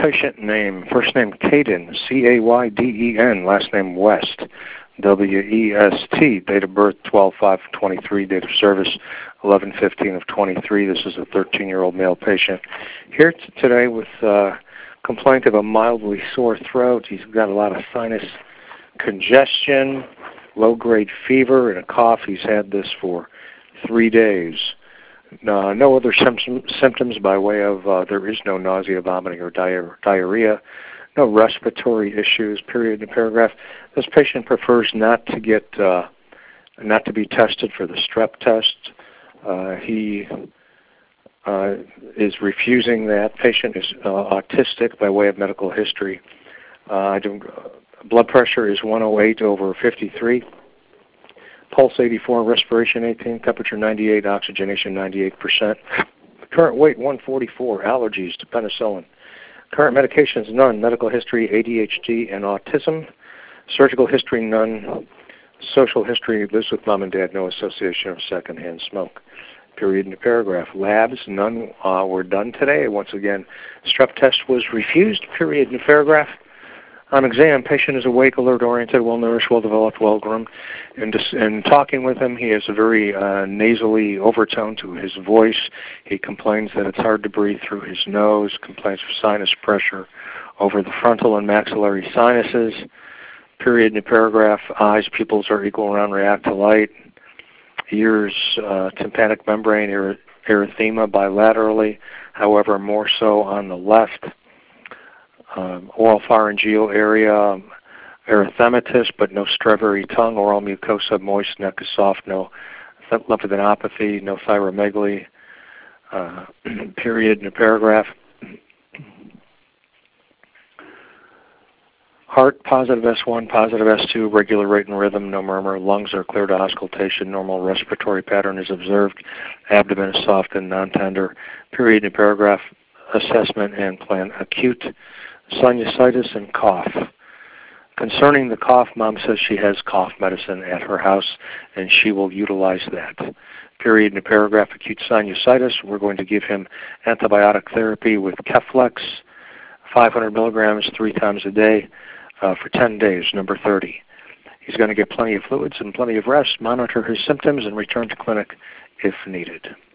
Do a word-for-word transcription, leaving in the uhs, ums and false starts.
patient name, first name Caden, C A Y D E N, last name West, W E S T, date of birth twelve five twenty-three, date of service eleven fifteen of twenty-three. This is a thirteen-year-old male patient here t- today with uh, complaint of a mildly sore throat. He's got a lot of sinus congestion, low-grade fever, and a cough. He's had this for three days. Uh, no other symptom, symptoms by way of uh, there is no nausea, vomiting, or diar- diarrhea. No respiratory issues, period in the paragraph. This patient prefers not to get, uh, not to be tested for the strep test. Uh, he uh, is refusing that. Patient is uh, autistic by way of medical history. Uh, I don't, uh, blood pressure is one oh eight over fifty-three. Pulse eighty-four, respiration eighteen, temperature ninety-eight, oxygenation ninety-eight percent. Current weight one forty-four, allergies to penicillin. Current medications none, medical history A D H D and autism. Surgical history none. Social history lives with mom and dad, no association of secondhand smoke. Period in the paragraph. Labs none uh, were done today. Once again, strep test was refused. Period in the paragraph. On exam, patient is awake, alert, oriented, well-nourished, well-developed, well-groomed. In, dis- in talking with him, he has a very uh, nasally overtone to his voice. He complains that it's hard to breathe through his nose, complains of sinus pressure over the frontal and maxillary sinuses. Period in the paragraph. Eyes, pupils are equal, round, react to light. Ears, uh, tympanic membrane, er- erythema bilaterally, however, more so on the left. Um, oral pharyngeal area, um, erythematous, but no strawberry tongue. Oral mucosa moist, neck is soft, no lymphadenopathy, no thyromegaly. Uh, period in the paragraph. Heart, positive S one, positive S two, regular rate and rhythm, no murmur. Lungs are clear to auscultation. Normal respiratory pattern is observed. Abdomen is soft and non-tender. Period in the paragraph. Assessment and plan. Acute sinusitis and cough. Concerning the cough, mom says she has cough medicine at her house and she will utilize that. Period in the paragraph. Acute sinusitis, we're going to give him antibiotic therapy with Keflex, five hundred milligrams three times a day uh, for ten days, number thirty. He's going to get plenty of fluids and plenty of rest, monitor his symptoms, and return to clinic if needed.